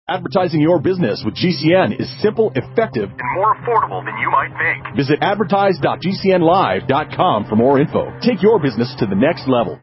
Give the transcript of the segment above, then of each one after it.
Advertising your business with GCN is simple, effective, and more affordable than you might think. Visit advertise.gcnlive.com for more info. Take your business to the next level.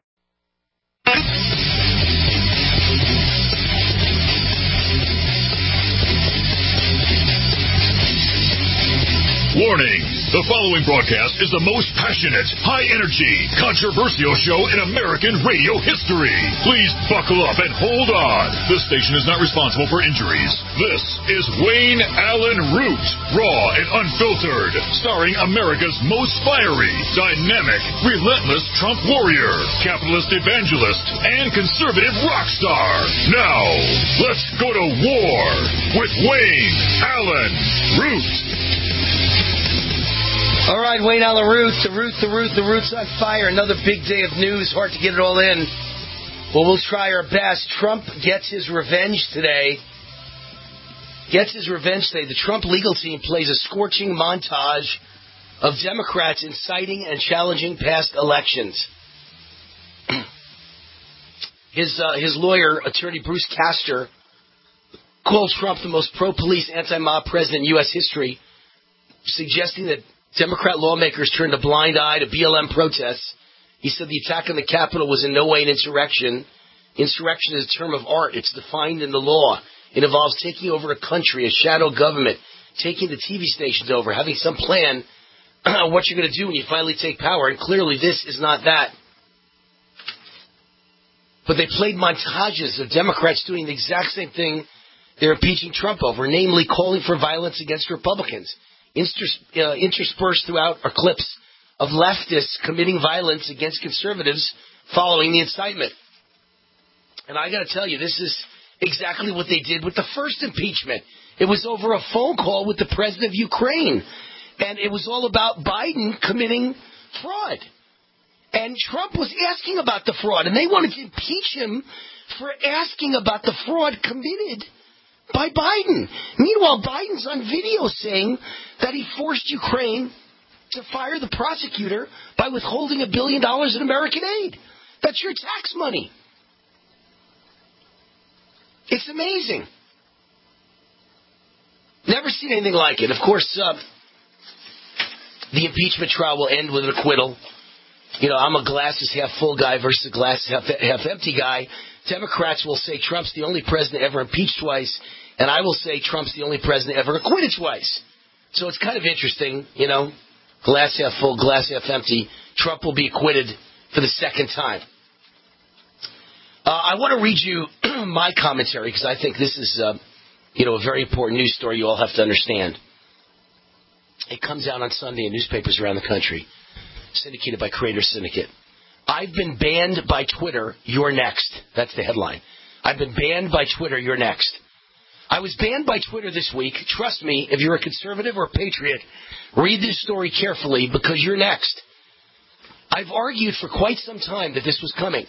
Warning! The following broadcast is the most passionate, high-energy, controversial show in American radio history. Please buckle up and hold on. This station is not responsible for injuries. This is Wayne Allen Root, raw and unfiltered, starring America's most fiery, dynamic, relentless Trump warrior, capitalist evangelist, and conservative rock star. Now, let's go to war with Wayne Allen Root. All right, Wayne Allen Root, the Root's on fire. Another big day of news. Hard to get it all in. Well, we'll try our best. Trump gets his revenge today. The Trump legal team plays a scorching montage of Democrats inciting and challenging past elections. His lawyer, attorney Bruce Castor, called Trump the most pro-police, anti-mob president in U.S. history, suggesting that Democrat lawmakers turned a blind eye to BLM protests. He said the attack on the Capitol was in no way an insurrection. Insurrection is a term of art. It's defined in the law. It involves taking over a country, a shadow government, taking the TV stations over, having some plan what you're going to do when you finally take power. And clearly this is not that. But they played montages of Democrats doing the exact same thing they're impeaching Trump over, namely calling for violence against Republicans. Interspersed throughout are clips of leftists committing violence against conservatives following the incitement. And I got to tell you, this is exactly what they did with the first impeachment. It was over a phone call with the president of Ukraine. And it was all about Biden committing fraud. And Trump was asking about the fraud. And they wanted to impeach him for asking about the fraud committed by Biden. Meanwhile, Biden's on video saying that he forced Ukraine to fire the prosecutor by withholding $1 billion in American aid. That's your tax money. It's amazing. Never seen anything like it. Of course, the impeachment trial will end with an acquittal. You know, I'm a glasses half full guy versus a glass half empty guy. Democrats will say Trump's the only president ever impeached twice, and I will say Trump's the only president ever acquitted twice. So it's kind of interesting, you know, glass half full, glass half empty. Trump will be acquitted for the second time. I want to read you my commentary because I think this is, a very important news story you all have to understand. It comes out on Sunday in newspapers around the country, syndicated by Creator Syndicate. I've been banned by Twitter, you're next. That's the headline. I've been banned by Twitter, you're next. I was banned by Twitter this week. Trust me, if you're a conservative or a patriot, read this story carefully because you're next. I've argued for quite some time that this was coming.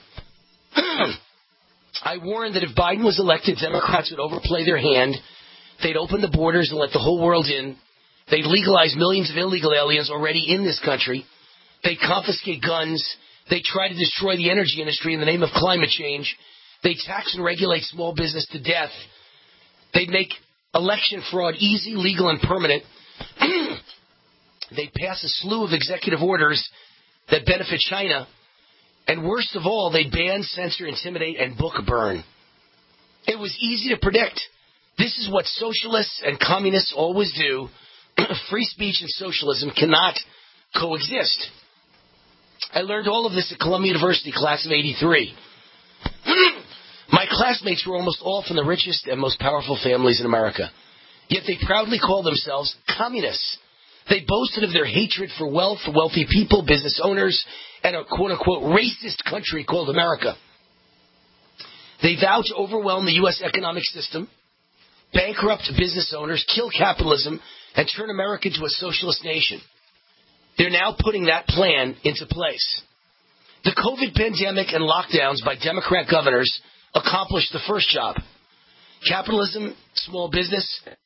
I warned that if Biden was elected, Democrats would overplay their hand. They'd open the borders and let the whole world in. They'd legalize millions of illegal aliens already in this country. They'd confiscate guns. They try to destroy the energy industry in the name of climate change. They tax and regulate small business to death. They'd make election fraud easy, legal, and permanent. They'd pass a slew of executive orders that benefit China. And worst of all, they'd ban, censor, intimidate, and book burn. It was easy to predict. This is what socialists and communists always do. Free speech and socialism cannot coexist. I learned all of this at Columbia University, class of 83. My classmates were almost all from the richest and most powerful families in America. Yet they proudly called themselves communists. They boasted of their hatred for wealth, wealthy people, business owners, and a quote-unquote racist country called America. They vowed to overwhelm the U.S. economic system, bankrupt business owners, kill capitalism, and turn America into a socialist nation. They're now putting that plan into place. The COVID pandemic and lockdowns by Democrat governors accomplished the first job. Capitalism, small business,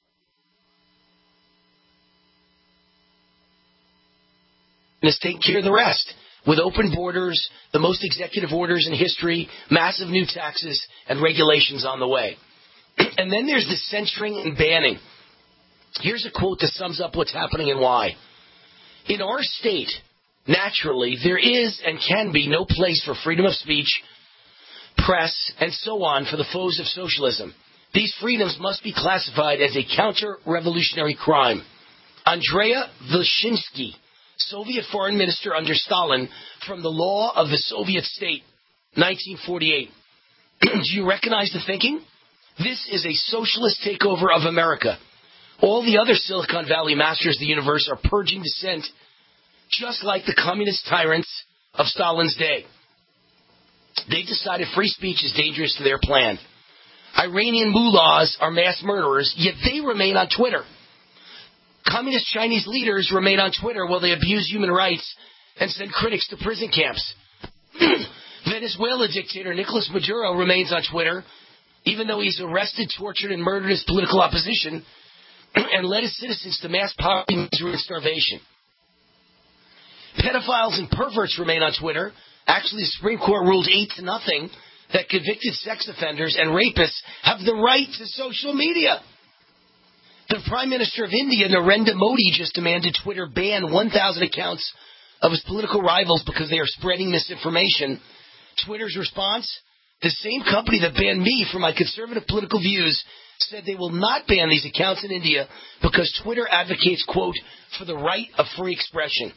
is taking care of the rest. With open borders, the most executive orders in history, massive new taxes, and regulations on the way. And then there's the censoring and banning. Here's a quote that sums up what's happening and why. In our state, naturally, there is and can be no place for freedom of speech, press, and so on for the foes of socialism. These freedoms must be classified as a counter-revolutionary crime. Andrei Vyshinsky, Soviet foreign minister under Stalin, from the Law of the Soviet State, 1948. Do you recognize the thinking? This is a socialist takeover of America. All the other Silicon Valley masters of the universe are purging dissent, just like the communist tyrants of Stalin's day. They decided free speech is dangerous to their plan. Iranian mullahs are mass murderers, yet they remain on Twitter. Communist Chinese leaders remain on Twitter while they abuse human rights and send critics to prison camps. Venezuela dictator Nicolas Maduro remains on Twitter, even though he's arrested, tortured, and murdered his political opposition and led his citizens to mass poverty, misery, and starvation. Pedophiles and perverts remain on Twitter. Actually, the Supreme Court ruled 8-0 that convicted sex offenders and rapists have the right to social media. The Prime Minister of India, Narendra Modi, just demanded Twitter ban 1,000 accounts of his political rivals because they are spreading misinformation. Twitter's response? The same company that banned me for my conservative political views said they will not ban these accounts in India because Twitter advocates, quote, for the right of free expression.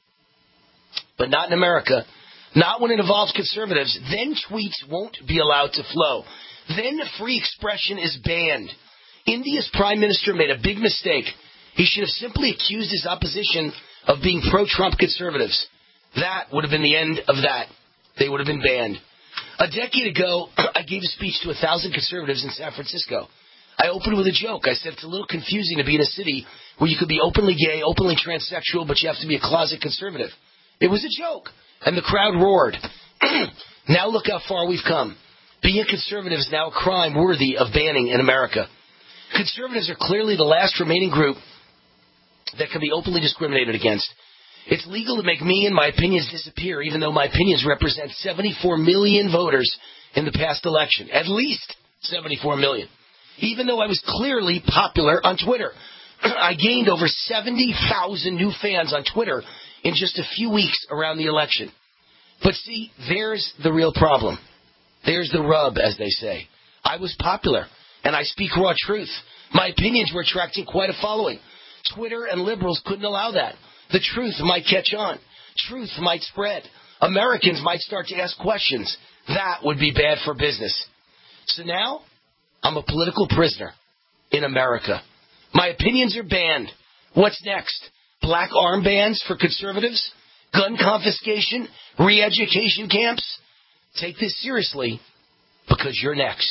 But not in America. Not when it involves conservatives. Then tweets won't be allowed to flow. Then free expression is banned. India's prime minister made a big mistake. He should have simply accused his opposition of being pro-Trump conservatives. That would have been the end of that. They would have been banned. A decade ago, I gave a speech to 1,000 conservatives in San Francisco. I opened with a joke. I said it's a little confusing to be in a city where you could be openly gay, openly transsexual, but you have to be a closet conservative. It was a joke, and the crowd roared. Now look how far we've come. Being a conservative is now a crime worthy of banning in America. Conservatives are clearly the last remaining group that can be openly discriminated against. It's legal to make me and my opinions disappear, even though my opinions represent 74 million voters in the past election. At least 74 million. Even though I was clearly popular on Twitter. I gained over 70,000 new fans on Twitter in just a few weeks around the election. But see, there's the real problem. There's the rub, as they say. I was popular, and I speak raw truth. My opinions were attracting quite a following. Twitter and liberals couldn't allow that. The truth might catch on. Truth might spread. Americans might start to ask questions. That would be bad for business. So now, I'm a political prisoner in America. My opinions are banned. What's next? Black armbands for conservatives? Gun confiscation? Re-education camps? Take this seriously, because you're next.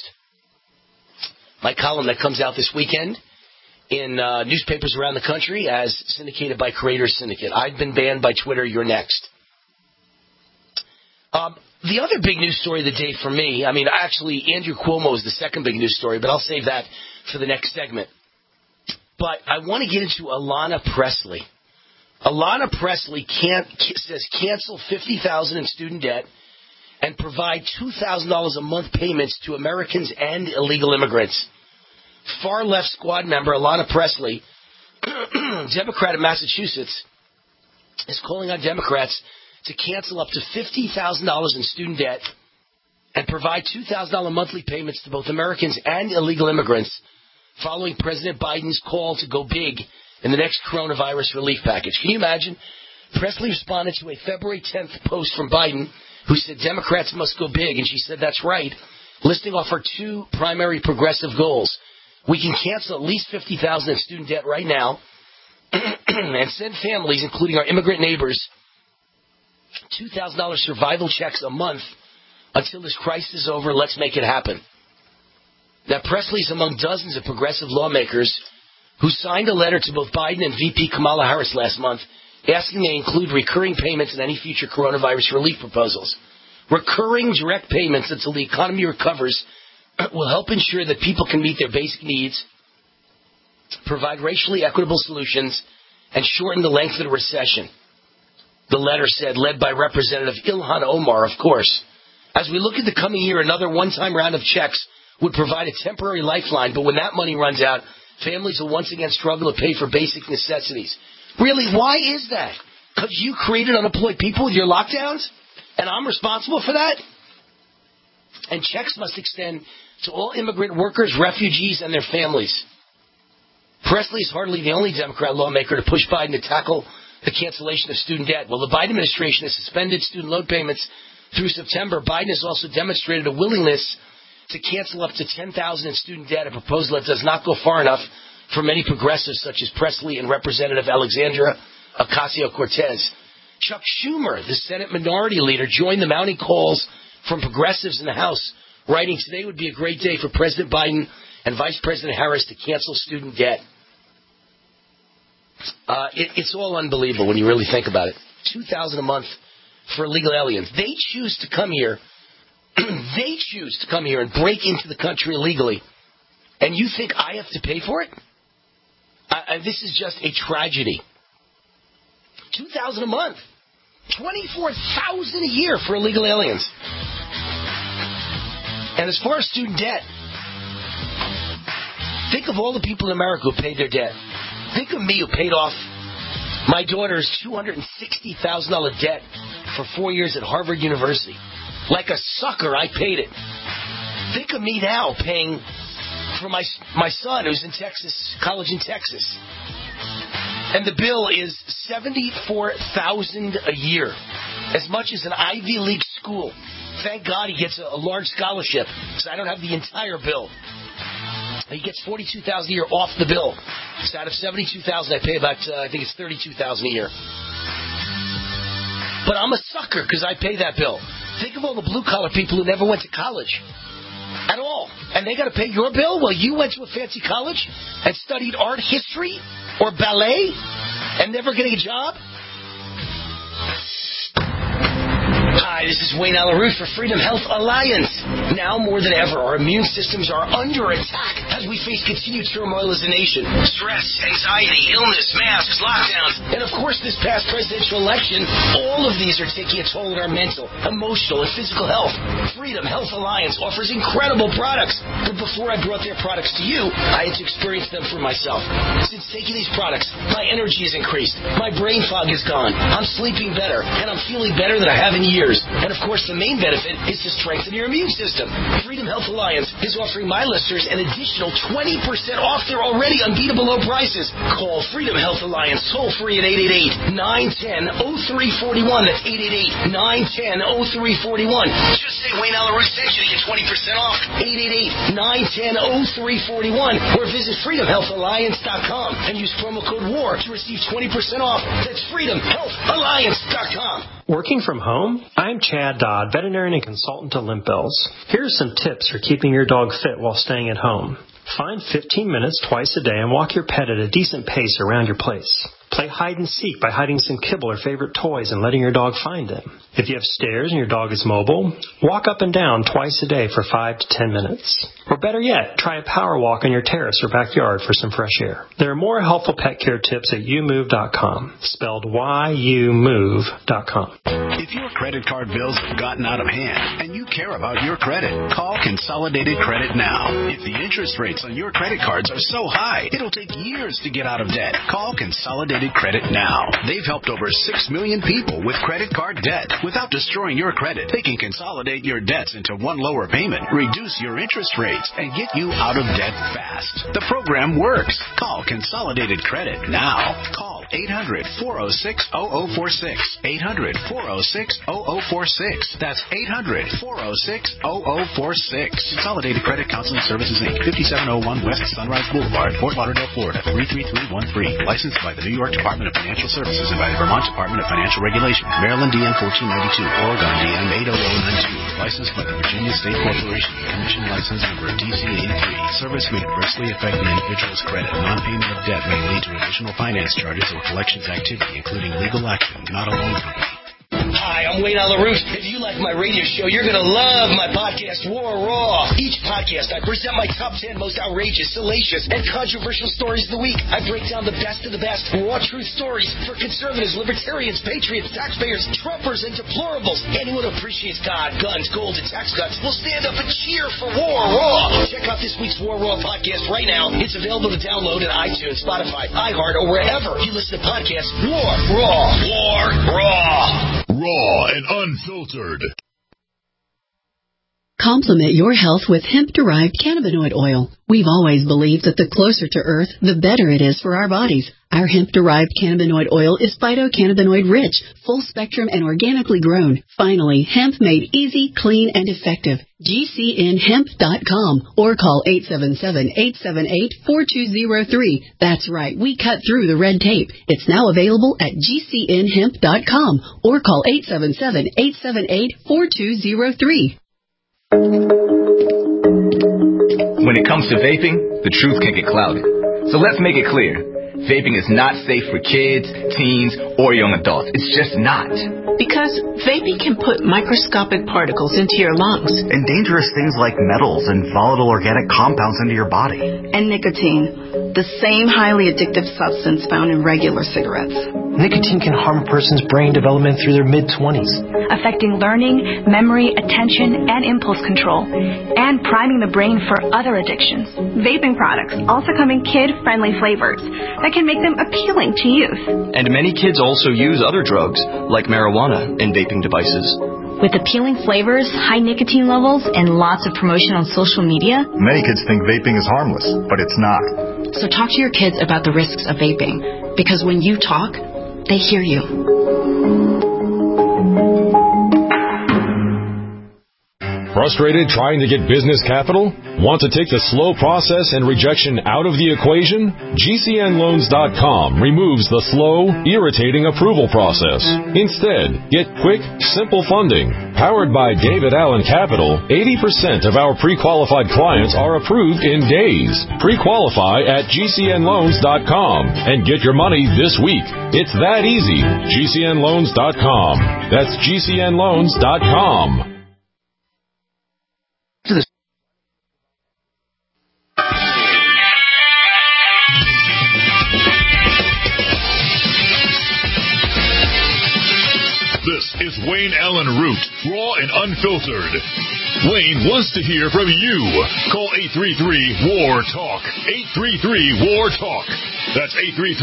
My column that comes out this weekend in newspapers around the country as syndicated by Creators Syndicate. I've been banned by Twitter. You're next. The other big news story of the day for me, actually, Andrew Cuomo is the second big news story, but I'll save that for the next segment. But I want to get into Alanna Pressley. Alanna Pressley says cancel $50,000 in student debt and provide $2,000 a month payments to Americans and illegal immigrants. Far-left squad member Alanna Pressley, Democrat of Massachusetts, is calling on Democrats to cancel up to $50,000 in student debt and provide $2,000 monthly payments to both Americans and illegal immigrants following President Biden's call to go big in the next coronavirus relief package. Can you imagine? Pressley responded to a February 10th post from Biden who said Democrats must go big, and she said that's right, listing off her two primary progressive goals. We can cancel at least $50,000 in student debt right now and send families, including our immigrant neighbors, $2,000 survival checks a month until this crisis is over. Let's make it happen. Now, Pressley's among dozens of progressive lawmakers who signed a letter to both Biden and VP Kamala Harris last month asking they include recurring payments in any future coronavirus relief proposals. Recurring direct payments until the economy recovers will help ensure that people can meet their basic needs, provide racially equitable solutions, and shorten the length of the recession. The letter said, led by Representative Ilhan Omar, of course. As we look at the coming year, another one-time round of checks would provide a temporary lifeline, but when that money runs out, families will once again struggle to pay for basic necessities. Really, why is that? Because you created unemployed people with your lockdowns? And I'm responsible for that? And checks must extend to all immigrant workers, refugees, and their families. Presley is hardly the only Democrat lawmaker to push Biden to tackle the cancellation of student debt. While the Biden administration has suspended student loan payments through September, Biden has also demonstrated a willingness to cancel up to $10,000 in student debt, a proposal that does not go far enough for many progressives such as Presley and Representative Alexandria Ocasio-Cortez. Chuck Schumer, the Senate Minority Leader, joined the mounting calls from progressives in the House, writing, "Today would be a great day for President Biden and Vice President Harris to cancel student debt." It's all unbelievable when you really think about it. $2,000 a month for illegal aliens. They choose to come here. They choose to come here and break into the country illegally. And you think I have to pay for it? This is just a tragedy. $2,000 a month. $24,000 a year for illegal aliens. And as far as student debt, think of all the people in America who paid their debt. Think of me who paid off my daughter's $260,000 debt for 4 years at Harvard University. Like a sucker, I paid it. Think of me now paying for my son who's in Texas, college in Texas. And the bill is $74,000 a year, as much as an Ivy League school. Thank God he gets a large scholarship, because I don't have the entire bill. He gets $42,000 a year off the bill. So out of $72,000, I pay about, I think it's $32,000 a year. But I'm a sucker because I pay that bill. Think of all the blue-collar people who never went to college at all. And they got to pay your bill while you went to a fancy college and studied art history or ballet and never getting a job? Hi, this is Wayne Alaroot for Freedom Health Alliance. Now more than ever, our immune systems are under attack as we face continued turmoil as a nation. Stress, anxiety, illness, masks, lockdowns, and of course this past presidential election. All of these are taking a toll on our mental, emotional, and physical health. Freedom Health Alliance offers incredible products. But before I brought their products to you, I had to experience them for myself. Since taking these products, my energy has increased, my brain fog is gone, I'm sleeping better, and I'm feeling better than I have in years. And of course, the main benefit is to strengthen your immune system. Freedom Health Alliance is offering my listeners an additional 20% off their already unbeatable low prices. Call Freedom Health Alliance toll free at 888-910-0341. That's 888-910-0341. Just say Wayne Alaroot sent you to get 20% off. 888-910-0341. Or visit freedomhealthalliance.com and use promo code WAR to receive 20% off. That's freedomhealthalliance.com. Working from home? I'm Chad Dodd, veterinarian and consultant to Limp Bills. Here are some tips for keeping your dog fit while staying at home. Find 15 minutes twice a day and walk your pet at a decent pace around your place. Play hide and seek by hiding some kibble or favorite toys and letting your dog find them. If you have stairs and your dog is mobile, walk up and down twice a day for 5 to 10 minutes. Or better yet, try a power walk on your terrace or backyard for some fresh air. There are more helpful pet care tips at youmove.com, spelled YOUMOVE.com. If your credit card bills have gotten out of hand and you care about your credit, call Consolidated Credit now. If the interest rates on your credit cards are so high, it'll take years to get out of debt. Call Consolidated Credit now. They've helped over 6 million people with credit card debt. Without destroying your credit, they can consolidate your debts into one lower payment, reduce your interest rates, and get you out of debt fast. The program works. Call Consolidated Credit now. Call 800-406-0046. 800-406-0046. That's 800-406-0046. Consolidated Credit Counseling Services, Inc., 5701 West Sunrise Boulevard, Fort Lauderdale, Florida, 33313. Licensed by the New York Department of Financial Services and by the Vermont Department of Financial Regulation. Maryland DM 1492. Oregon DM 80092. Licensed by the Virginia State Corporation. Commission license number DC 83. Service may adversely affect the individual's credit. Non-payment of debt may lead to additional finance charges or collections activity, including legal action. Not a loan company. Hi, I'm Wayne Alaroot. If you like my radio show, you're going to love my podcast, War Raw. Each podcast, I present my top 10 most outrageous, salacious, and controversial stories of the week. I break down the best of the best raw truth stories for conservatives, libertarians, patriots, taxpayers, Trumpers, and deplorables. Anyone who appreciates God, guns, gold, and tax cuts will stand up and cheer for War Raw. Check out this week's War Raw podcast right now. It's available to download on iTunes, Spotify, iHeart, or wherever you listen to podcasts. War Raw. War Raw. Raw and unfiltered. Complement your health with hemp-derived cannabinoid oil. We've always believed that the closer to Earth, the better it is for our bodies. Our hemp-derived cannabinoid oil is phytocannabinoid-rich, full-spectrum, and organically grown. Finally, hemp made easy, clean, and effective. GCNhemp.com or call 877-878-4203. That's right, we cut through the red tape. It's now available at GCNhemp.com or call 877-878-4203. When it comes to vaping, the truth can get clouded. So let's make it clear. Vaping is not safe for kids, teens, or young adults. It's just not. Because vaping can put microscopic particles into your lungs. And dangerous things like metals and volatile organic compounds into your body. And nicotine, the same highly addictive substance found in regular cigarettes. Nicotine can harm a person's brain development through their mid-20s. Affecting learning, memory, attention, and impulse control. And priming the brain for other addictions. Vaping products also come in kid-friendly flavors that can make them appealing to youth. And many kids also use other drugs, like marijuana, in vaping devices. With appealing flavors, high nicotine levels, and lots of promotion on social media, many kids think vaping is harmless, but it's not. So talk to your kids about the risks of vaping, because when you talk, they hear you. Frustrated trying to get business capital? Want to take the slow process and rejection out of the equation? GCNloans.com removes the slow, irritating approval process. Instead, get quick, simple funding. Powered by David Allen Capital, 80% of our pre-qualified clients are approved in days. Pre-qualify at GCNloans.com and get your money this week. It's that easy. GCNloans.com. That's GCNloans.com. This is Wayne Allen Root, raw and unfiltered. Wayne wants to hear from you. Call 833-WAR-TALK. 833-WAR-TALK. That's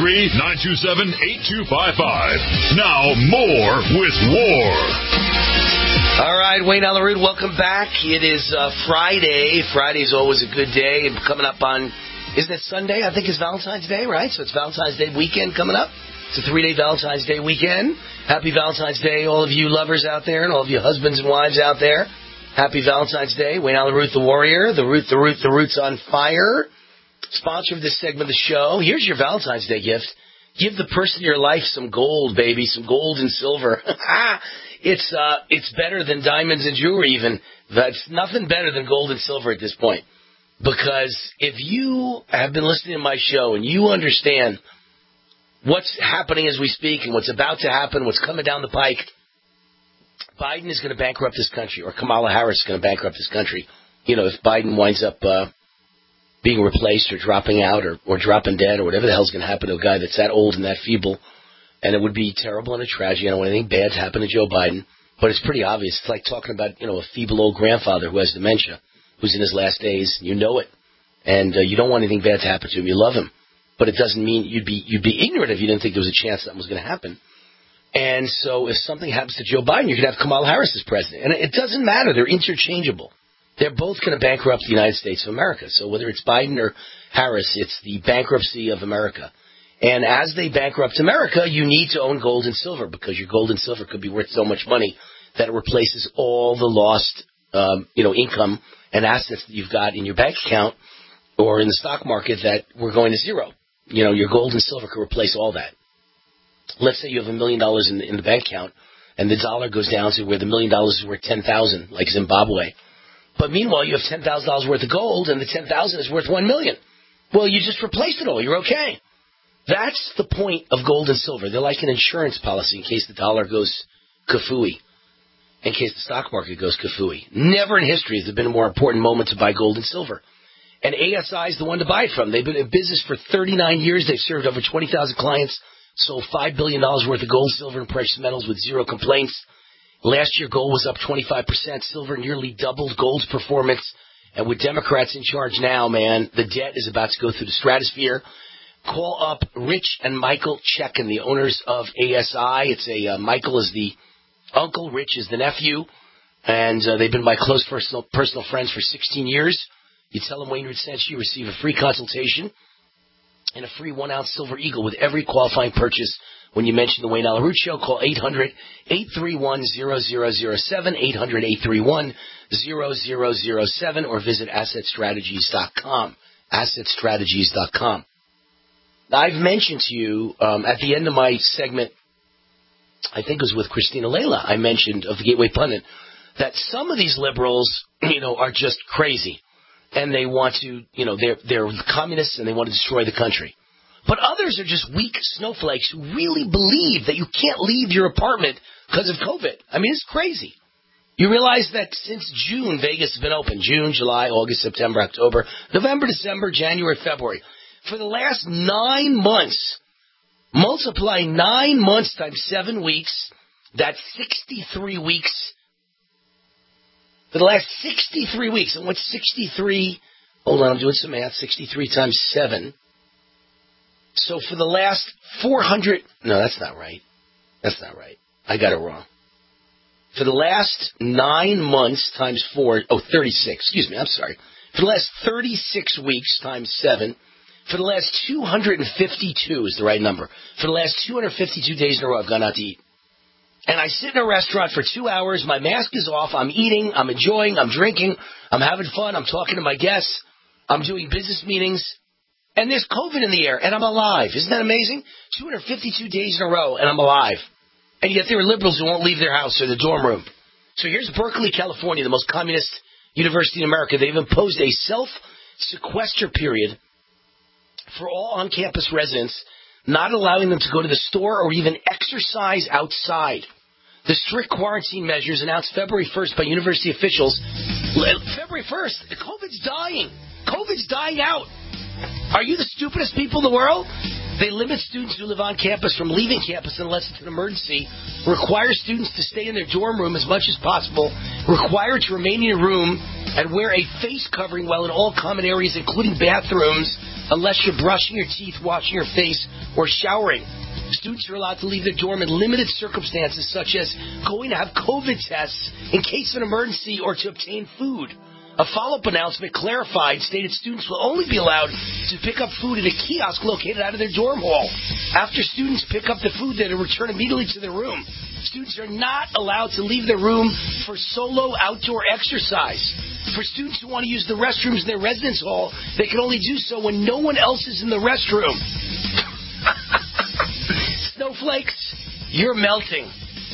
833-927-8255. Now more with War. All right, Wayne Allen Root, welcome back. It is Friday. Friday is always a good day. And coming up on, isn't it Sunday? I think it's Valentine's Day, right? So it's Valentine's Day weekend coming up. It's a 3-day Valentine's Day weekend. Happy Valentine's Day, all of you lovers out there and all of you husbands and wives out there. Happy Valentine's Day. Wayne Allen Root, the warrior. The Root's on fire. Sponsor of this segment of the show. Here's your Valentine's Day gift. Give the person in your life some gold, baby, some gold and silver. It's better than diamonds and jewelry even. That's nothing better than gold and silver at this point. Because if you have been listening to my show and you understand what's happening as we speak and what's about to happen, what's coming down the pike, Biden is going to bankrupt this country, or Kamala Harris is going to bankrupt this country. You know, if Biden winds up being replaced or dropping out or dropping dead or whatever the hell's going to happen to a guy that's that old and that feeble. And it would be terrible and a tragedy. I don't want anything bad to happen to Joe Biden. But it's pretty obvious. It's like talking about, a feeble old grandfather who has dementia, who's in his last days. You know it. And you don't want anything bad to happen to him. You love him. But it doesn't mean you'd be ignorant if you didn't think there was a chance that was going to happen. And so if something happens to Joe Biden, you could have Kamala Harris as president. And it doesn't matter. They're interchangeable. They're both going to bankrupt the United States of America. So whether it's Biden or Harris, it's the bankruptcy of America. And as they bankrupt America, you need to own gold and silver because your gold and silver could be worth so much money that it replaces all the lost, income and assets that you've got in your bank account or in the stock market that were going to zero. Your gold and silver could replace all that. Let's say you have $1 million in the bank account, and the dollar goes down to where the $1 million is worth $10,000, like Zimbabwe. But meanwhile, you have $10,000 worth of gold, and the $10,000 is worth $1 million. Well, you just replaced it all. You're okay. That's the point of gold and silver. They're like an insurance policy in case the dollar goes kafooey. in case the stock market goes kafooey. Never in history has there been a more important moment to buy gold and silver. And ASI is the one to buy it from. They've been in business for 39 years. They've served over 20,000 clients, sold $5 billion worth of gold, silver, and precious metals with zero complaints. Last year, gold was up 25%. Silver nearly doubled gold's performance. And with Democrats in charge now, man, the debt is about to go through the stratosphere. Call up Rich and Michael Checkin, the owners of ASI. Michael is the uncle, Rich is the nephew, and they've been my close personal friends for 16 years. You tell them Wayne Root sent you, receive a free consultation and a free 1-ounce silver eagle with every qualifying purchase. When you mention the Wayne Allyn Root Show, call 800-831-0007, 800-831-0007, or visit AssetStrategies.com, AssetStrategies.com. I've mentioned to you at the end of my segment, I think it was with Christina Layla, I mentioned of the Gateway Pundit, that some of these liberals, are just crazy. And they want to, they're communists and they want to destroy the country. But others are just weak snowflakes who really believe that you can't leave your apartment because of COVID. I mean, it's crazy. You realize that since June, Vegas has been open. June, July, August, September, October, November, December, January, February. For the last 9 months, multiply 9 months times 7 weeks, that's 63 weeks. For the last 63 weeks, and what's 63? Hold on, I'm doing some math. 63 times 7. So for the last 400, no, that's not right. That's not right. I got it wrong. For the last 9 months times 4, 36, excuse me, I'm sorry. For the last 36 weeks times 7, for the last 252 is the right number. For the last 252 days in a row, I've gone out to eat. And I sit in a restaurant for 2 hours, my mask is off, I'm eating, I'm enjoying, I'm drinking, I'm having fun, I'm talking to my guests, I'm doing business meetings, and there's COVID in the air, and I'm alive. Isn't that amazing? 252 days in a row, and I'm alive. And yet there are liberals who won't leave their house or their dorm room. So here's Berkeley, California, the most communist university in America. They've imposed a self-sequester period for all on-campus residents, not allowing them to go to the store or even exercise outside. The strict quarantine measures announced February 1st by university officials. February 1st, COVID's dying. COVID's dying out. Are you the stupidest people in the world? They limit students who live on campus from leaving campus unless it's an emergency, require students to stay in their dorm room as much as possible, require to remain in your room and wear a face covering while in all common areas, including bathrooms, unless you're brushing your teeth, washing your face, or showering. Students are allowed to leave their dorm in limited circumstances, such as going to have COVID tests in case of an emergency or to obtain food. A follow-up announcement stated students will only be allowed to pick up food in a kiosk located out of their dorm hall. After students pick up the food, they're to return immediately to their room. Students are not allowed to leave their room for solo outdoor exercise. For students who want to use the restrooms in their residence hall, they can only do so when no one else is in the restroom. Snowflakes, you're melting.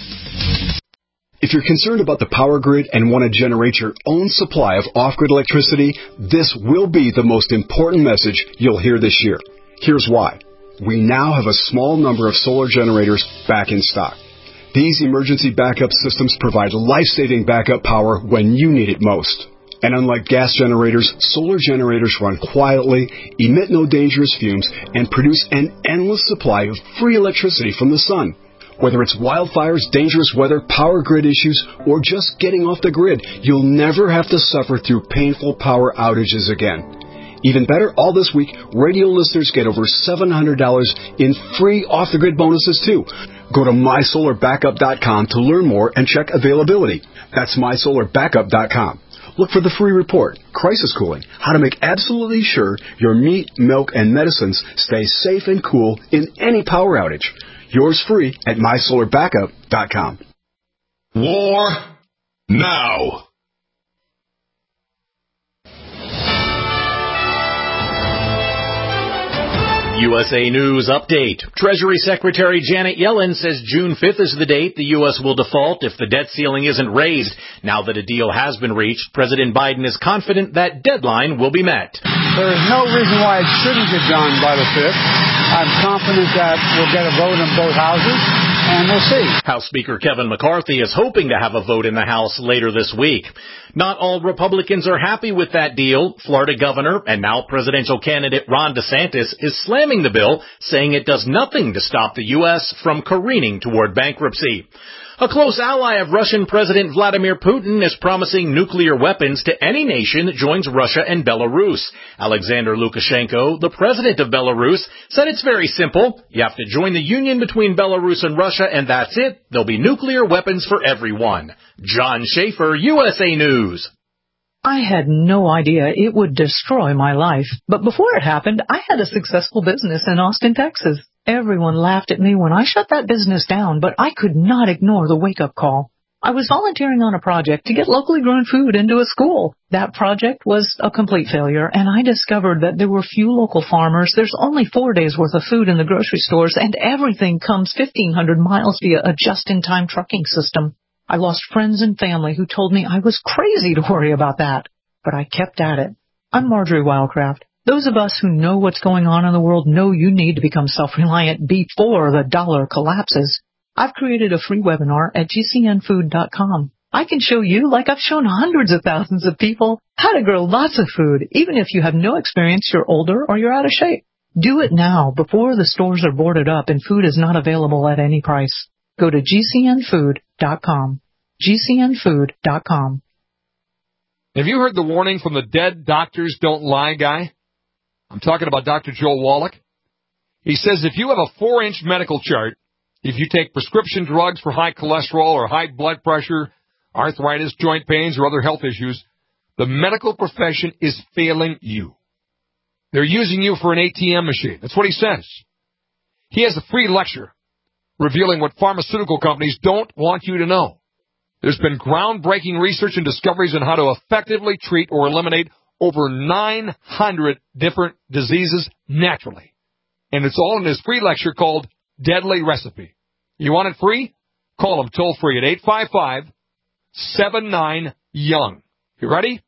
If you're concerned about the power grid and want to generate your own supply of off-grid electricity, this will be the most important message you'll hear this year. Here's why. We now have a small number of solar generators back in stock. These emergency backup systems provide life-saving backup power when you need it most. And unlike gas generators, solar generators run quietly, emit no dangerous fumes, and produce an endless supply of free electricity from the sun. Whether it's wildfires, dangerous weather, power grid issues, or just getting off the grid, you'll never have to suffer through painful power outages again. Even better, all this week, radio listeners get over $700 in free off-the-grid bonuses, too. Go to MySolarBackup.com to learn more and check availability. That's MySolarBackup.com. Look for the free report, Crisis Cooling, how to make absolutely sure your meat, milk, and medicines stay safe and cool in any power outage. Yours free at MySolarBackup.com. War now. USA News Update. Treasury Secretary Janet Yellen says June 5th is the date the U.S. will default if the debt ceiling isn't raised. Now that a deal has been reached, President Biden is confident that deadline will be met. There is no reason why it shouldn't get done by the 5th. I'm confident that we'll get a vote in both houses, and we'll see. House Speaker Kevin McCarthy is hoping to have a vote in the House later this week. Not all Republicans are happy with that deal. Florida Governor and now presidential candidate Ron DeSantis is slamming the bill, saying it does nothing to stop the U.S. from careening toward bankruptcy. A close ally of Russian President Vladimir Putin is promising nuclear weapons to any nation that joins Russia and Belarus. Alexander Lukashenko, the president of Belarus, said it's very simple. You have to join the union between Belarus and Russia, and that's it. There'll be nuclear weapons for everyone. John Schaefer, USA News. I had no idea it would destroy my life. But before it happened, I had a successful business in Austin, Texas. Everyone laughed at me when I shut that business down, but I could not ignore the wake-up call. I was volunteering on a project to get locally grown food into a school. That project was a complete failure, and I discovered that there were few local farmers. There's only 4 days' worth of food in the grocery stores, and everything comes 1,500 miles via a just-in-time trucking system. I lost friends and family who told me I was crazy to worry about that, but I kept at it. I'm Marjorie Wildcraft. Those of us who know what's going on in the world know you need to become self-reliant before the dollar collapses. I've created a free webinar at gcnfood.com. I can show you, like I've shown hundreds of thousands of people, how to grow lots of food, even if you have no experience, you're older, or you're out of shape. Do it now before the stores are boarded up and food is not available at any price. Go to gcnfood.com. gcnfood.com. Have you heard the warning from the Dead Doctors Don't Lie guy? I'm talking about Dr. Joel Wallach. He says if you have a 4-inch medical chart, if you take prescription drugs for high cholesterol or high blood pressure, arthritis, joint pains, or other health issues, the medical profession is failing you. They're using you for an ATM machine. That's what he says. He has a free lecture revealing what pharmaceutical companies don't want you to know. There's been groundbreaking research and discoveries on how to effectively treat or eliminate over 900 different diseases naturally. And it's all in his free lecture called Deadly Recipe. You want it free? Call him toll free at 855-79-YOUNG. You ready?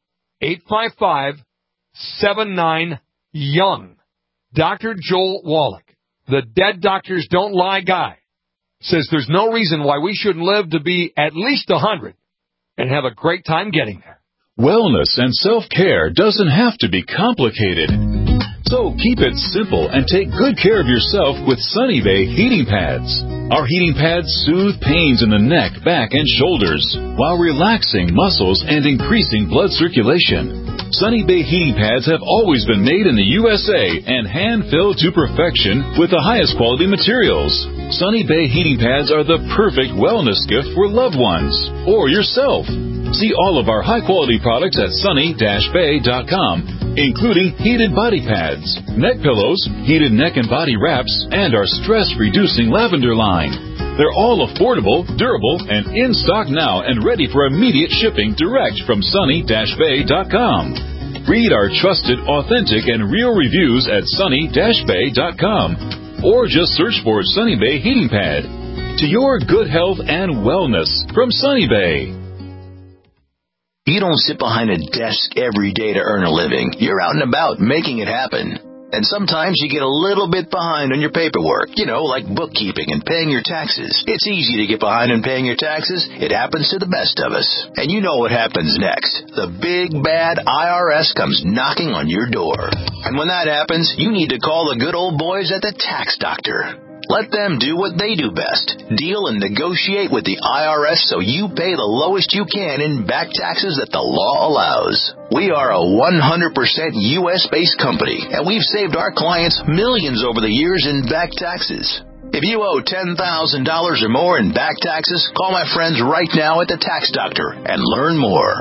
855-79-YOUNG. Dr. Joel Wallach, the Dead Doctors Don't Lie guy, says there's no reason why we shouldn't live to be at least 100 and have a great time getting there. Wellness and self-care doesn't have to be complicated. So keep it simple and take good care of yourself with Sunny Bay heating pads. Our heating pads soothe pains in the neck, back, and shoulders while relaxing muscles and increasing blood circulation. Sunny Bay heating pads have always been made in the USA and hand-filled to perfection with the highest quality materials. Sunny Bay heating pads are the perfect wellness gift for loved ones or yourself. See all of our high-quality products at sunny-bay.com, including heated body pads, neck pillows, heated neck and body wraps, and our stress-reducing lavender line. They're all affordable, durable, and in stock now and ready for immediate shipping direct from sunny-bay.com. Read our trusted, authentic, and real reviews at sunny-bay.com or just search for Sunny Bay Heating Pad. To your good health and wellness from Sunny Bay. You don't sit behind a desk every day to earn a living. You're out and about making it happen. And sometimes you get a little bit behind on your paperwork, like bookkeeping and paying your taxes. It's easy to get behind on paying your taxes. It happens to the best of us. And you know what happens next. The big, bad IRS comes knocking on your door. And when that happens, you need to call the good old boys at the Tax Doctor. Let them do what they do best. Deal and negotiate with the IRS so you pay the lowest you can in back taxes that the law allows. We are a 100% U.S.-based company, and we've saved our clients millions over the years in back taxes. If you owe $10,000 or more in back taxes, call my friends right now at the Tax Doctor and learn more.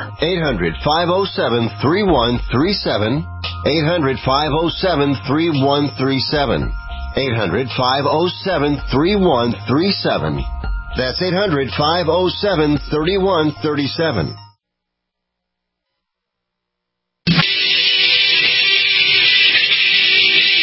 800-507-3137. 800-507-3137. 800-507-3137. That's 800-507-3137.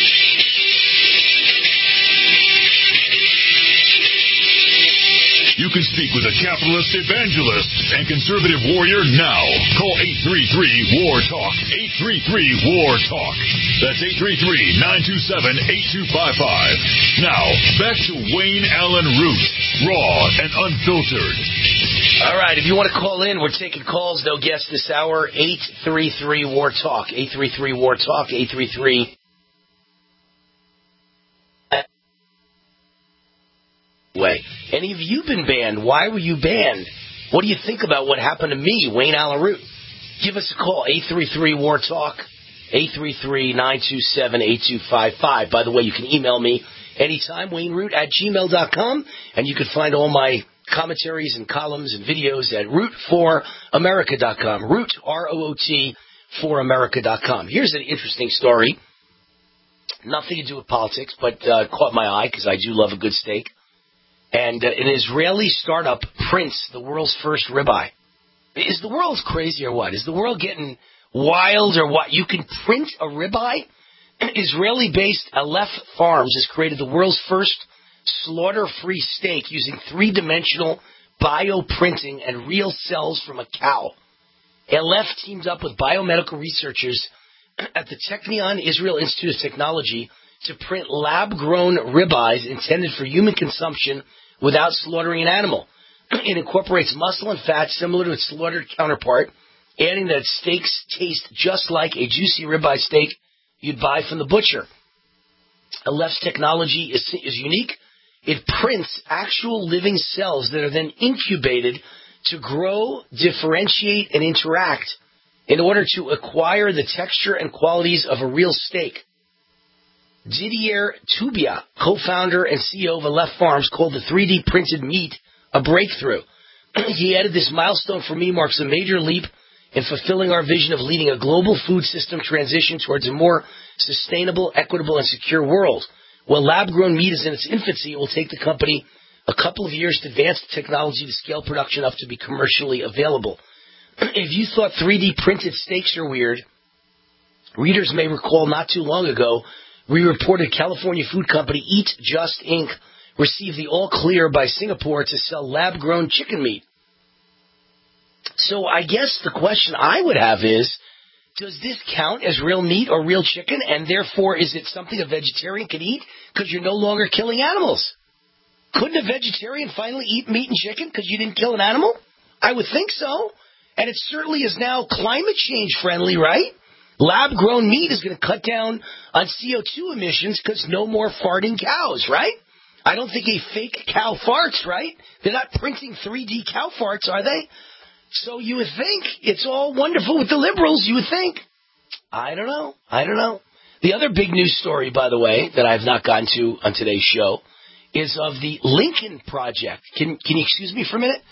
You can speak with a capitalist evangelist and conservative warrior now. Call 833-WAR-TALK. 833-WAR-TALK. That's 833-927-8255. Now, back to Wayne Allen Root, raw and unfiltered. All right, if you want to call in, we're taking calls. No guests this hour. 833-WAR-TALK. 833-WAR-TALK. 833. Way. Any of you been banned? Why were you banned? What do you think about what happened to me, Wayne Allen Root? Give us a call, 833-WAR-TALK, 833-927-8255. By the way, you can email me anytime, WayneRoot@gmail.com, and you can find all my commentaries and columns and videos at root4america.com. Root, R-O-O-T, foramerica.com. Here's an interesting story. Nothing to do with politics, but caught my eye because I do love a good steak. And an Israeli startup prints the world's first ribeye. Is the world crazy or what? Is the world getting wild or what? You can print a ribeye? Israeli-based Aleph Farms has created the world's first slaughter-free steak using three-dimensional bioprinting and real cells from a cow. Aleph teamed up with biomedical researchers at the Technion Israel Institute of Technology to print lab-grown ribeyes intended for human consumption without slaughtering an animal. It incorporates muscle and fat similar to its slaughtered counterpart, adding that steaks taste just like a juicy ribeye steak you'd buy from the butcher. Aleph's technology is unique. It prints actual living cells that are then incubated to grow, differentiate, and interact in order to acquire the texture and qualities of a real steak. Didier Tubia, co-founder and CEO of Aleph Farms, called the 3D printed meat a breakthrough. He added, "This milestone for me marks a major leap in fulfilling our vision of leading a global food system transition towards a more sustainable, equitable, and secure world. While lab-grown meat is in its infancy, it will take the company a couple of years to advance the technology to scale production up to be commercially available." If you thought 3D printed steaks are weird, readers may recall not too long ago, we reported California food company Eat Just Inc. received the all-clear by Singapore to sell lab-grown chicken meat. So I guess the question I would have is, does this count as real meat or real chicken, and therefore is it something a vegetarian could eat because you're no longer killing animals? Couldn't a vegetarian finally eat meat and chicken because you didn't kill an animal? I would think so. And it certainly is now climate change friendly, right? Lab-grown meat is going to cut down on CO2 emissions because no more farting cows, right? I don't think a fake cow farts, right? They're not printing 3D cow farts, are they? So you would think it's all wonderful with the liberals, you would think. I don't know. The other big news story, by the way, that I have not gotten to on today's show is of the Lincoln Project. Can you excuse me for a minute?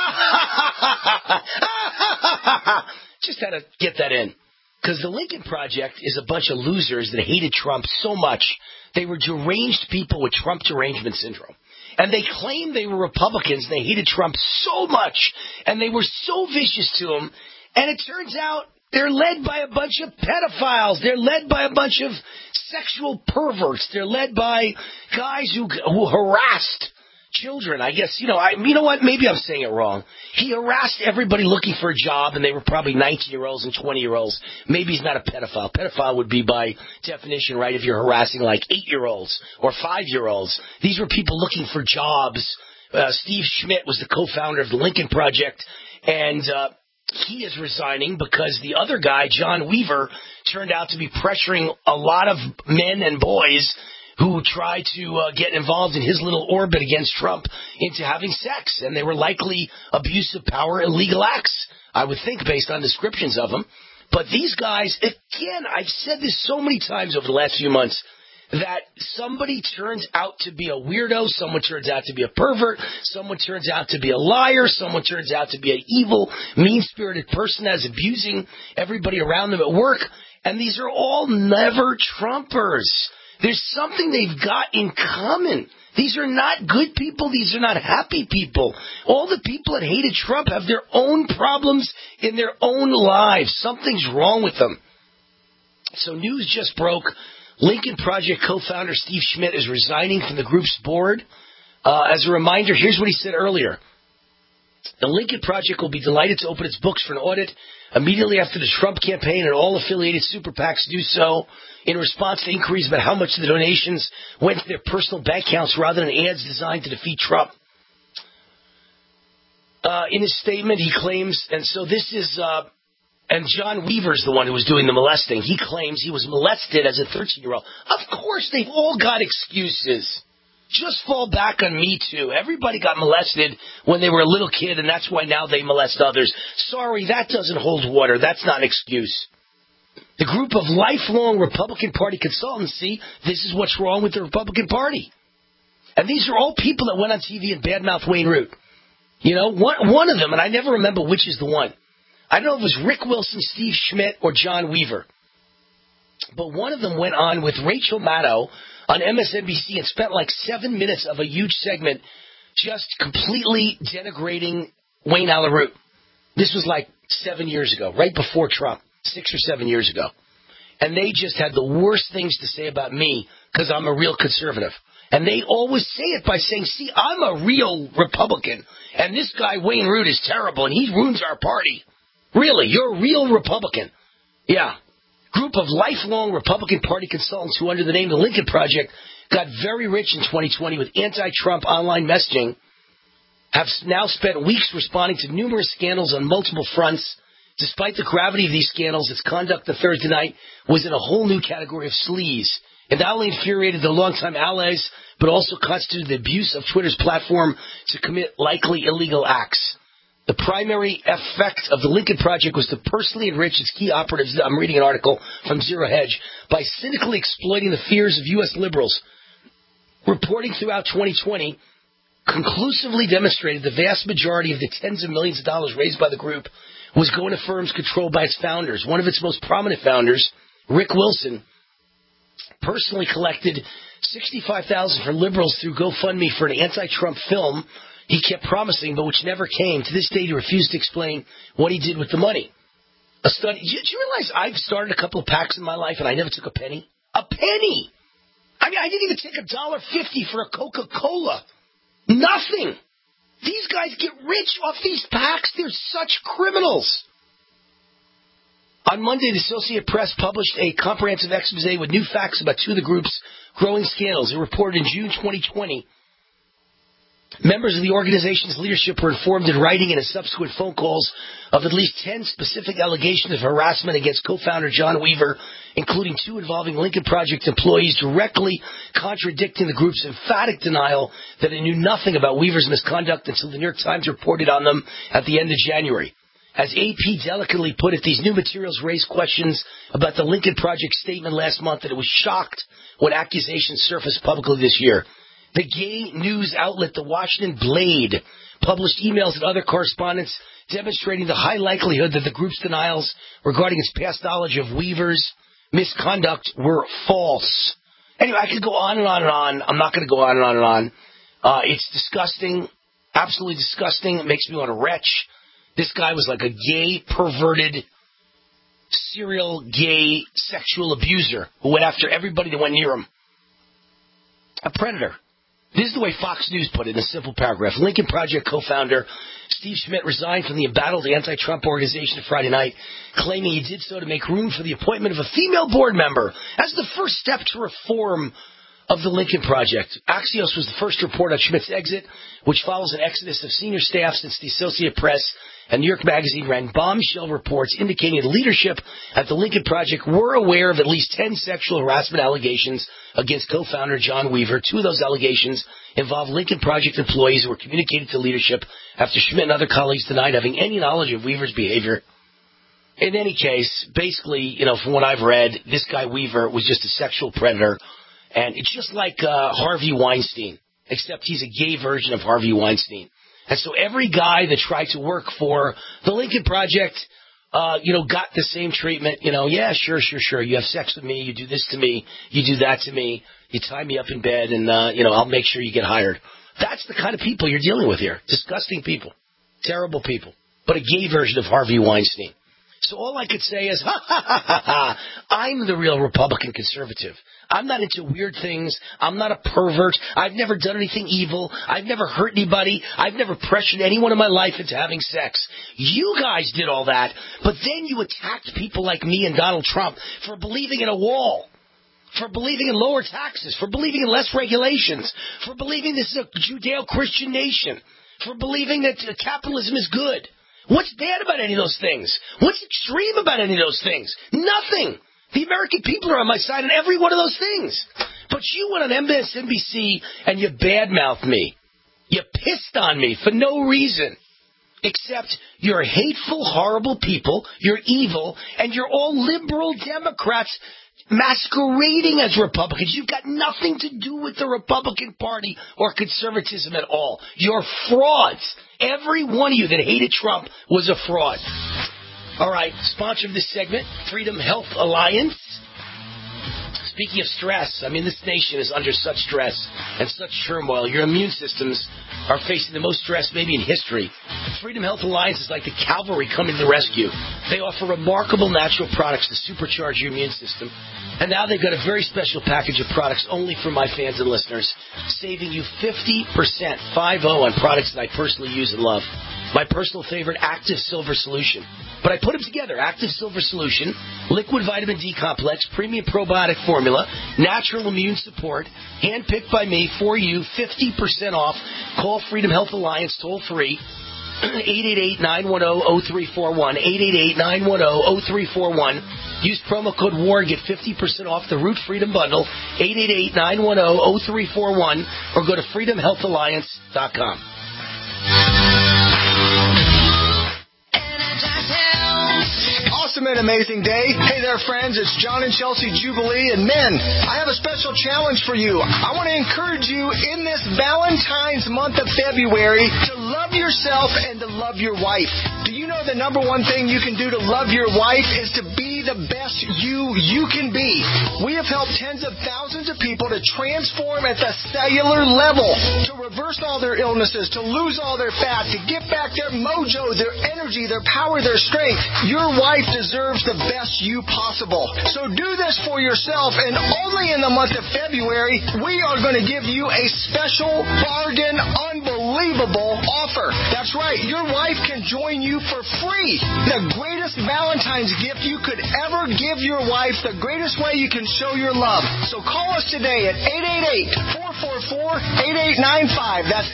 Just had to get that in. Because the Lincoln Project is a bunch of losers that hated Trump so much. They were deranged people with Trump derangement syndrome. And they claimed they were Republicans. They hated Trump so much. And they were so vicious to him. And it turns out they're led by a bunch of pedophiles. They're led by a bunch of sexual perverts. They're led by guys who harassed children. I guess, you know what? Maybe I'm saying it wrong. He harassed everybody looking for a job, and they were probably 19-year-olds and 20-year-olds. Maybe he's not a pedophile. Pedophile would be by definition, right, if you're harassing like 8-year-olds or 5-year-olds. These were people looking for jobs. Steve Schmidt was the co-founder of the Lincoln Project, and he is resigning because the other guy, John Weaver, turned out to be pressuring a lot of men and boys who tried to get involved in his little orbit against Trump into having sex. And they were likely abuse of power, illegal acts, I would think, based on descriptions of them. But these guys, again, I've said this so many times over the last few months, that somebody turns out to be a weirdo, someone turns out to be a pervert, someone turns out to be a liar, someone turns out to be an evil, mean-spirited person that's abusing everybody around them at work. And these are all never Trumpers. There's something they've got in common. These are not good people. These are not happy people. All the people that hated Trump have their own problems in their own lives. Something's wrong with them. So news just broke. Lincoln Project co-founder Steve Schmidt is resigning from the group's board. As a reminder, here's what he said earlier. The Lincoln Project will be delighted to open its books for an audit immediately after the Trump campaign and all affiliated super PACs do so in response to inquiries about how much of the donations went to their personal bank accounts rather than ads designed to defeat Trump. In his statement, he claims, and so this is, and John Weaver's the one who was doing the molesting. He claims he was molested as a 13-year-old. Of course, they've all got excuses. Just fall back on Me Too. Everybody got molested when they were a little kid, and that's why now they molest others. Sorry, that doesn't hold water. That's not an excuse. The group of lifelong Republican Party consultants, see, this is what's wrong with the Republican Party. And these are all people that went on TV and badmouthed Wayne Root. You know, one of them, and I never remember which is the one. I don't know if it was Rick Wilson, Steve Schmidt, or John Weaver. But one of them went on with Rachel Maddow on MSNBC and spent like 7 minutes of a huge segment just completely denigrating Wayne Allyn Root. This was like 7 years ago, right before Trump, 6 or 7 years ago. And they just had the worst things to say about me because I'm a real conservative. And they always say it by saying, see, I'm a real Republican, and this guy Wayne Root is terrible, and he ruins our party. Really, you're a real Republican. Yeah. Group of lifelong Republican Party consultants who, under the name of the Lincoln Project, got very rich in 2020 with anti-Trump online messaging, have now spent weeks responding to numerous scandals on multiple fronts. Despite the gravity of these scandals, its conduct the Thursday night was in a whole new category of sleaze. It not only infuriated their longtime allies, but also constituted the abuse of Twitter's platform to commit likely illegal acts. The primary effect of the Lincoln Project was to personally enrich its key operatives, I'm reading an article from Zero Hedge, by cynically exploiting the fears of U.S. liberals. Reporting throughout 2020 conclusively demonstrated the vast majority of the tens of millions of dollars raised by the group was going to firms controlled by its founders. One of its most prominent founders, Rick Wilson, personally collected $65,000 for liberals through GoFundMe for an anti-Trump film he kept promising, but which never came. To this day, he refused to explain what he did with the money. A study. Do you realize I've started a couple of PACs in my life and I never took a penny? A penny! I mean, I didn't even take $1.50 for a Coca-Cola. Nothing! These guys get rich off these PACs. They're such criminals. On Monday, the Associated Press published a comprehensive expose with new facts about two of the group's growing scandals. It reported in June 2020, members of the organization's leadership were informed in writing and in subsequent phone calls of at least 10 specific allegations of harassment against co-founder John Weaver, including 2 involving Lincoln Project employees, directly contradicting the group's emphatic denial that it knew nothing about Weaver's misconduct until the New York Times reported on them at the end of January. As AP delicately put it, these new materials raise questions about the Lincoln Project statement last month that it was shocked when accusations surfaced publicly this year. The gay news outlet The Washington Blade published emails and other correspondence demonstrating the high likelihood that the group's denials regarding its past knowledge of Weaver's misconduct were false. Anyway, I could go on and on and on. I'm not going to go on and on and on. It's disgusting, absolutely disgusting. It makes me want to retch. This guy was like a gay, perverted, serial gay sexual abuser who went after everybody that went near him. A predator. This is the way Fox News put it in a simple paragraph. Lincoln Project co-founder Steve Schmidt resigned from the embattled anti-Trump organization Friday night, claiming he did so to make room for the appointment of a female board member as the first step to reform of the Lincoln Project. Axios was the first to report on Schmidt's exit, which follows an exodus of senior staff since the Associated Press and New York Magazine ran bombshell reports indicating that leadership at the Lincoln Project were aware of at least 10 sexual harassment allegations against co-founder John Weaver. 2 of those allegations involved Lincoln Project employees who were communicated to leadership after Schmidt and other colleagues denied having any knowledge of Weaver's behavior. In any case, basically, from what I've read, this guy Weaver was just a sexual predator. And it's just like Harvey Weinstein, except he's a gay version of Harvey Weinstein. And so every guy that tried to work for the Lincoln Project, got the same treatment. Yeah, sure. You have sex with me. You do this to me. You do that to me. You tie me up in bed and, I'll make sure you get hired. That's the kind of people you're dealing with here. Disgusting people. Terrible people. But a gay version of Harvey Weinstein. So all I could say is, I'm the real Republican conservative. I'm not into weird things. I'm not a pervert. I've never done anything evil. I've never hurt anybody. I've never pressured anyone in my life into having sex. You guys did all that, but then you attacked people like me and Donald Trump for believing in a wall, for believing in lower taxes, for believing in less regulations, for believing this is a Judeo-Christian nation, for believing that capitalism is good. What's bad about any of those things? What's extreme about any of those things? Nothing. The American people are on my side on every one of those things. But you went on MSNBC and you badmouthed me. You pissed on me for no reason. Except you're hateful, horrible people, you're evil, and you're all liberal Democrats masquerading as Republicans. You've got nothing to do with the Republican Party or conservatism at all. You're frauds. Every one of you that hated Trump was a fraud. All right, sponsor of this segment, Freedom Health Alliance. Speaking of stress, I mean, this nation is under such stress and such turmoil. Your immune systems are facing the most stress maybe in history. Freedom Health Alliance is like the cavalry coming to the rescue. They offer remarkable natural products to supercharge your immune system. And now they've got a very special package of products only for my fans and listeners, saving you 50%, 50, on products that I personally use and love. My personal favorite, Active Silver Solution. But I put them together. Active Silver Solution, liquid vitamin D complex, premium probiotic formula, natural immune support, handpicked by me for you, 50% off. Call Freedom Health Alliance toll free, 888-910-0341, 888-910-0341. Use promo code WAR, get 50% off the Root Freedom Bundle, 888-910-0341, or go to freedomhealthalliance.com. Awesome and amazing day. Hey there, friends. It's John and Chelsea Jubilee. And men, I have a special challenge for you. I want to encourage you in this Valentine's month of February to love yourself and to love your wife. Do you know the number one thing you can do to love your wife is to be the best you can be? We have helped tens of thousands of people to transform at the cellular level, to reverse all their illnesses, to lose all their fat, to get back their mojo, their energy, their power, their strength. Your wife deserves the best you possible. So do this for yourself, and only in the month of February, we are going to give you a special bargain, unbelievable offer. That's right, your wife can join you for free. The greatest Valentine's gift you could ever give your wife, the greatest way you can show your love. So call us today at 888-444-8895. That's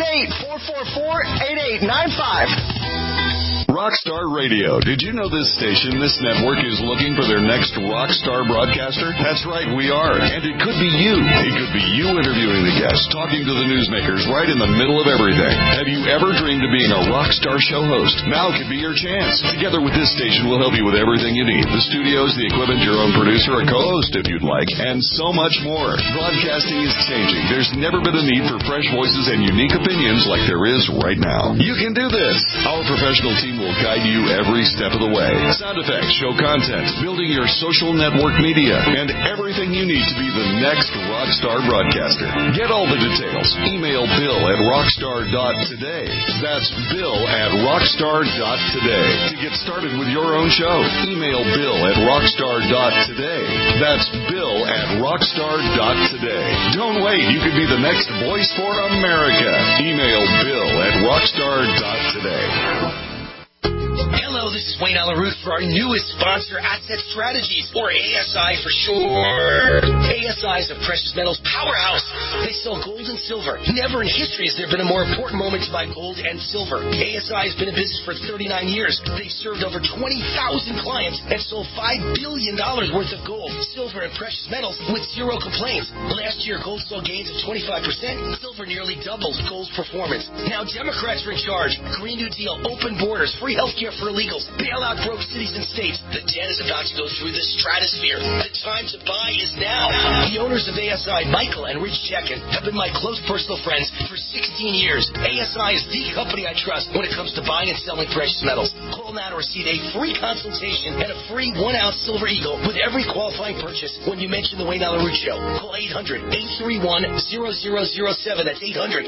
888-444-8895. Rockstar Radio. Did you know this station, this network, is looking for their next rockstar broadcaster? That's right, we are. And it could be you. It could be you interviewing the guests, talking to the newsmakers right in the middle of everything. Have you ever dreamed of being a rockstar show host? Now could be your chance. Together with this station, we'll help you with everything you need. The studios, the equipment, your own producer, a co-host if you'd like, and so much more. Broadcasting is changing. There's never been a need for fresh voices and unique opinions like there is right now. You can do this. Our professional team will guide you every step of the way. Sound effects, show content, building your social network media, and everything you need to be the next rockstar broadcaster. Get all the details. Email bill@rockstar.today. That's bill@rockstar.today. To get started with your own show, email bill@rockstar.today. That's bill@rockstar.today. Don't wait. You could be the next voice for America. Email bill@rockstar.today. Hello, this is Wayne Alaruth for our newest sponsor, Asset Strategies, or ASI for short. ASI is a precious metals powerhouse. They sell gold and silver. Never in history has there been a more important moment to buy gold and silver. ASI has been in business for 39 years. They've served over 20,000 clients and sold $5 billion worth of gold, silver, and precious metals with zero complaints. Last year, gold saw gains of 25%. Silver nearly doubled gold's performance. Now Democrats are in charge. Green New Deal, open borders, free health care for illegals, bailout broke cities and states. The debt is about to go through the stratosphere. The time to buy is now. The owners of ASI, Michael and Rich Chekin, have been my close personal friends for 16 years. ASI is the company I trust when it comes to buying and selling precious metals. Call now to receive a free consultation and a free 1-ounce Silver Eagle with every qualifying purchase when you mention the Wayne Alaruth Show. Call 800-831-0007. That's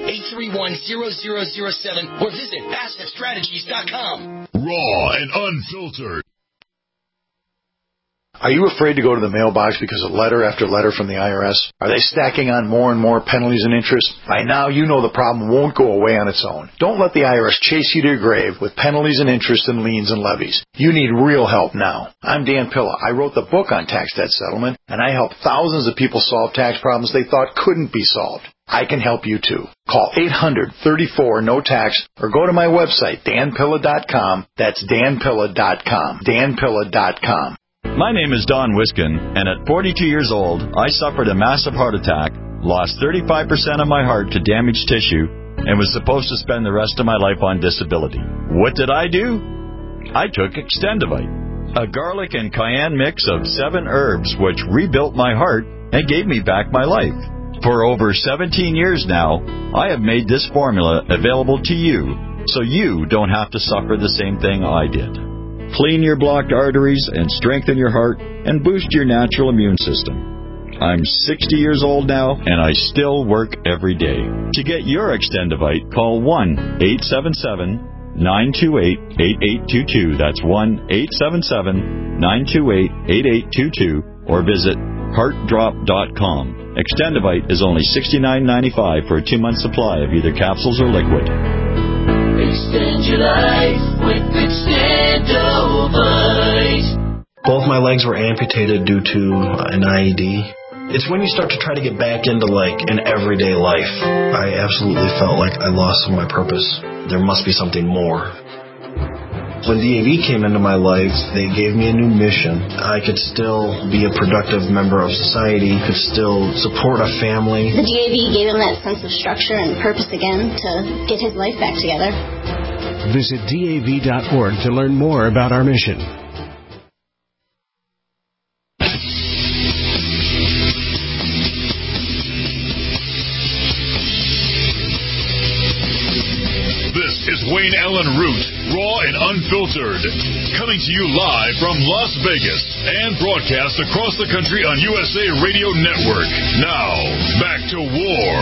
800-831-0007 or visit AssetStrategies.com. Raw and unfiltered. Are you afraid to go to the mailbox because of letter after letter from the IRS? Are they stacking on more and more penalties and interest? By now, you know the problem won't go away on its own. Don't let the IRS chase you to your grave with penalties and interest and liens and levies. You need real help now. I'm Dan Pilla. I wrote the book on tax debt settlement, and I help thousands of people solve tax problems they thought couldn't be solved. I can help you too. Call 800-34-NO-TAX or go to my website, danpilla.com. That's danpilla.com. danpilla.com. My name is Don Wiskin, and at 42 years old, I suffered a massive heart attack, lost 35% of my heart to damaged tissue, and was supposed to spend the rest of my life on disability. What did I do? I took Extendivite, a garlic and cayenne mix of 7 herbs which rebuilt my heart and gave me back my life. For over 17 years now, I have made this formula available to you, so you don't have to suffer the same thing I did. Clean your blocked arteries and strengthen your heart and boost your natural immune system. I'm 60 years old now, and I still work every day. To get your Extendivite, call 1-877-928-8822. That's 1-877-928-8822, or visit heartdrop.com. Extendivite is only $69.95 for a 2-month supply of either capsules or liquid. Extend your life with Extendivite. Both my legs were amputated due to an IED. It's when you start to try to get back into an everyday life. I absolutely felt like I lost some of my purpose. There must be something more. When DAV came into my life, they gave me a new mission. I could still be a productive member of society, could still support a family. The DAV gave him that sense of structure and purpose again to get his life back together. Visit DAV.org to learn more about our mission. Wayne Allen Root, raw and unfiltered, coming to you live from Las Vegas and broadcast across the country on USA Radio Network. Now, back to war.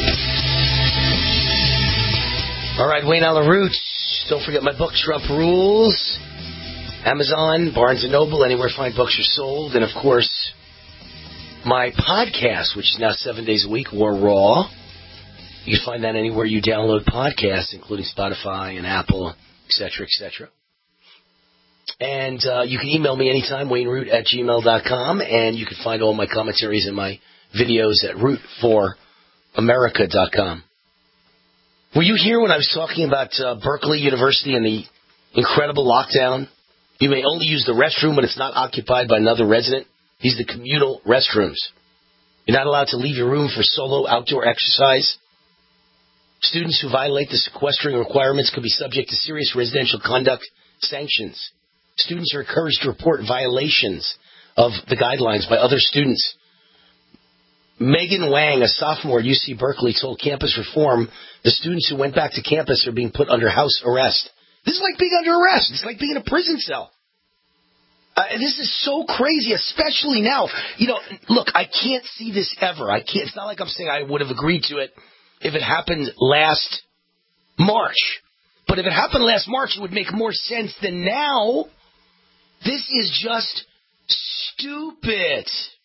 All right, Wayne Allen Root. Don't forget my book, Trump Rules. Amazon, Barnes & Noble, anywhere fine books are sold. And, of course, my podcast, which is now 7 days a week, War Raw. You can find that anywhere you download podcasts, including Spotify and Apple, etc., etc. And you can email me anytime, wayneroot@gmail.com, and you can find all my commentaries and my videos at rootforamerica.com. Were you here when I was talking about Berkeley University and the incredible lockdown? You may only use the restroom when it's not occupied by another resident. These are the communal restrooms. You're not allowed to leave your room for solo outdoor exercise. Students who violate the sequestering requirements could be subject to serious residential conduct sanctions. Students are encouraged to report violations of the guidelines by other students. Megan Wang, a sophomore at UC Berkeley, told Campus Reform the students who went back to campus are being put under house arrest. This is like being under arrest. It's like being in a prison cell. This is so crazy, especially now. Look, I can't see this ever. It's not like I'm saying I would have agreed to it if it happened last March. But if it happened last March, it would make more sense than now. This is just stupid.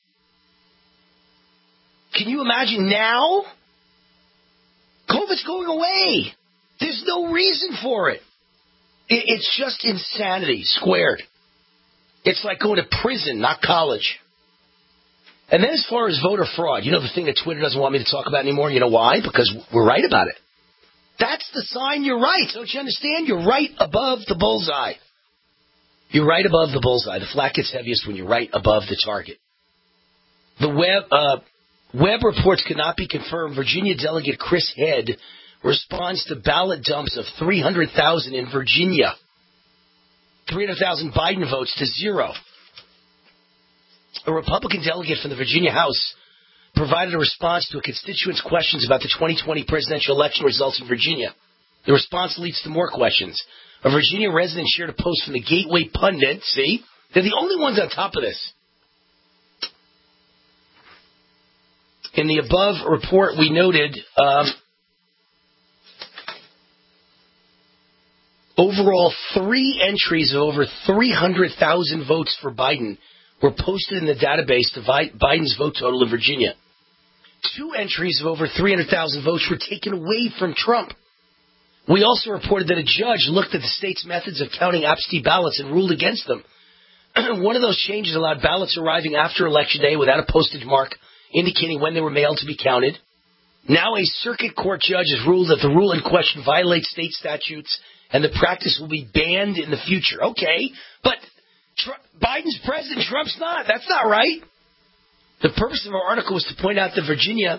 Can you imagine now? COVID's going away. There's no reason for it. It's just insanity squared. It's like going to prison, not college. And then as far as voter fraud, the thing that Twitter doesn't want me to talk about anymore? You know why? Because we're right about it. That's the sign you're right. Don't you understand? You're right above the bullseye. You're right above the bullseye. The flak gets heaviest when you're right above the target. The web reports could not be confirmed. Virginia Delegate Chris Head responds to ballot dumps of 300,000 in Virginia. 300,000 Biden votes to 0. A Republican delegate from the Virginia House provided a response to a constituent's questions about the 2020 presidential election results in Virginia. The response leads to more questions. A Virginia resident shared a post from the Gateway Pundit. See? They're the only ones on top of this. In the above report, we noted overall 3 entries of over 300,000 votes for Biden were posted in the database to Biden's vote total in Virginia. 2 entries of over 300,000 votes were taken away from Trump. We also reported that a judge looked at the state's methods of counting absentee ballots and ruled against them. One of those changes allowed ballots arriving after Election Day without a postage mark indicating when they were mailed to be counted. Now a circuit court judge has ruled that the rule in question violates state statutes and the practice will be banned in the future. Okay, but Biden's president, Trump's not. That's not right. The purpose of our article was to point out that Virginia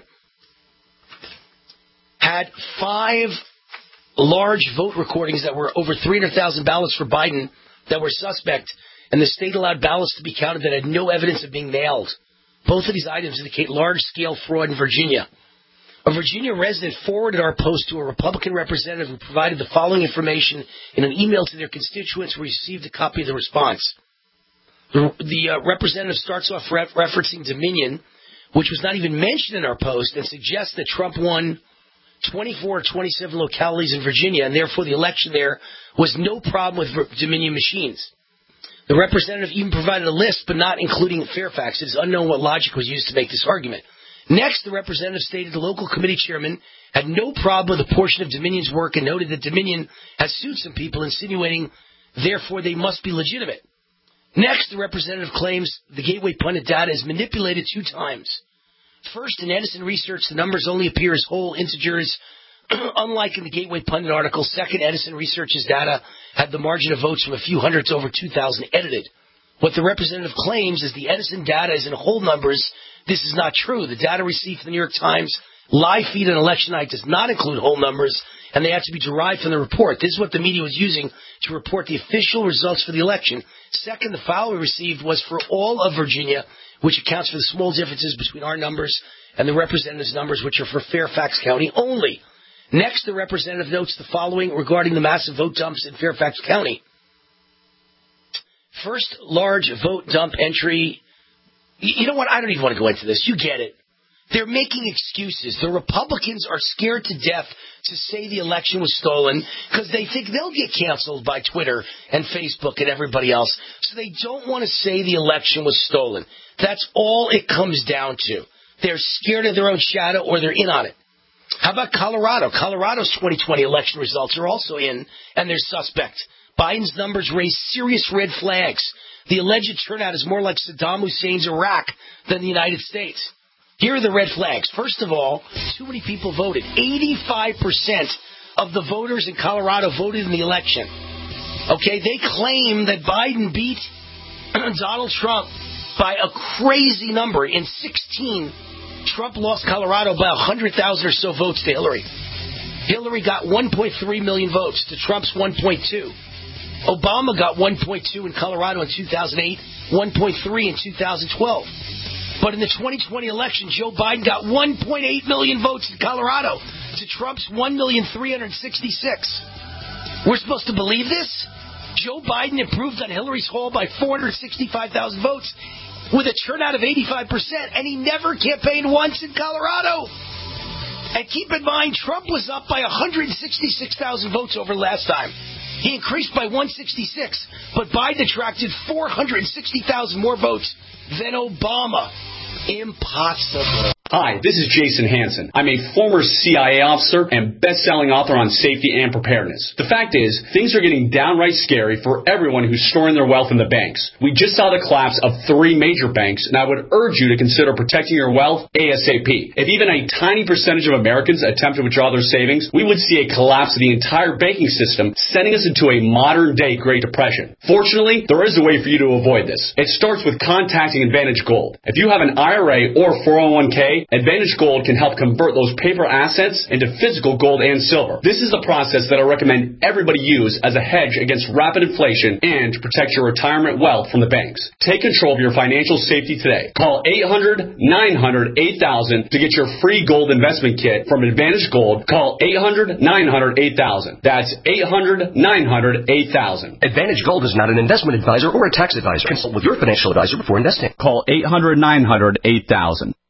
had 5 large vote recordings that were over 300,000 ballots for Biden that were suspect, and the state allowed ballots to be counted that had no evidence of being mailed. Both of these items indicate large-scale fraud in Virginia. A Virginia resident forwarded our post to a Republican representative who provided the following information in an email to their constituents who received a copy of the response. The representative starts off referencing Dominion, which was not even mentioned in our post, and suggests that Trump won 24 or 27 localities in Virginia, and therefore the election there was no problem with Dominion machines. The representative even provided a list, but not including Fairfax. It is unknown what logic was used to make this argument. Next, the representative stated the local committee chairman had no problem with a portion of Dominion's work and noted that Dominion has sued some people, insinuating, therefore, they must be legitimate. Next, the representative claims the Gateway Pundit data is manipulated 2 times. First, in Edison Research, the numbers only appear as whole integers, unlike in the Gateway Pundit article. Second, Edison Research's data had the margin of votes from a few hundred to over 2,000 edited. What the representative claims is the Edison data is in whole numbers. This is not true. The data received from the New York Times live feed on election night does not include whole numbers, and they have to be derived from the report. This is what the media was using to report the official results for the election. Second, the file we received was for all of Virginia, which accounts for the small differences between our numbers and the representative's numbers, which are for Fairfax County only. Next, the representative notes the following regarding the massive vote dumps in Fairfax County. First large vote dump entry. You know what? I don't even want to go into this. You get it. They're making excuses. The Republicans are scared to death to say the election was stolen because they think they'll get canceled by Twitter and Facebook and everybody else. So they don't want to say the election was stolen. That's all it comes down to. They're scared of their own shadow or they're in on it. How about Colorado? Colorado's 2020 election results are also in, and they're suspect. Biden's numbers raise serious red flags. The alleged turnout is more like Saddam Hussein's Iraq than the United States. Here are the red flags. First of all, too many people voted. 85% of the voters in Colorado voted in the election. Okay, they claim that Biden beat Donald Trump by a crazy number. In 2016, Trump lost Colorado by 100,000 or so votes to Hillary. Hillary got 1.3 million votes to Trump's 1.2. Obama got 1.2 in Colorado in 2008, 1.3 in 2012. But in the 2020 election, Joe Biden got 1.8 million votes in Colorado to Trump's 1,366,000. We're supposed to believe this? Joe Biden improved on Hillary's haul by 465,000 votes with a turnout of 85%, and he never campaigned once in Colorado. And keep in mind, Trump was up by 166,000 votes over last time. He increased by 166, but Biden attracted 460,000 more votes than Obama. Impossible. Hi, this is Jason Hansen. I'm a former CIA officer and best-selling author on safety and preparedness. The fact is, things are getting downright scary for everyone who's storing their wealth in the banks. We just saw the collapse of 3 major banks, and I would urge you to consider protecting your wealth ASAP. If even a tiny percentage of Americans attempt to withdraw their savings, we would see a collapse of the entire banking system, sending us into a modern-day Great Depression. Fortunately, there is a way for you to avoid this. It starts with contacting Advantage Gold. If you have an IRA or 401k, Advantage Gold can help convert those paper assets into physical gold and silver. This is the process that I recommend everybody use as a hedge against rapid inflation and to protect your retirement wealth from the banks. Take control of your financial safety today. Call 800-900-8000 to get your free gold investment kit from Advantage Gold. Call 800-900-8000. That's 800-900-8000. Advantage Gold is not an investment advisor or a tax advisor. Consult with your financial advisor before investing. Call 800-900-8000.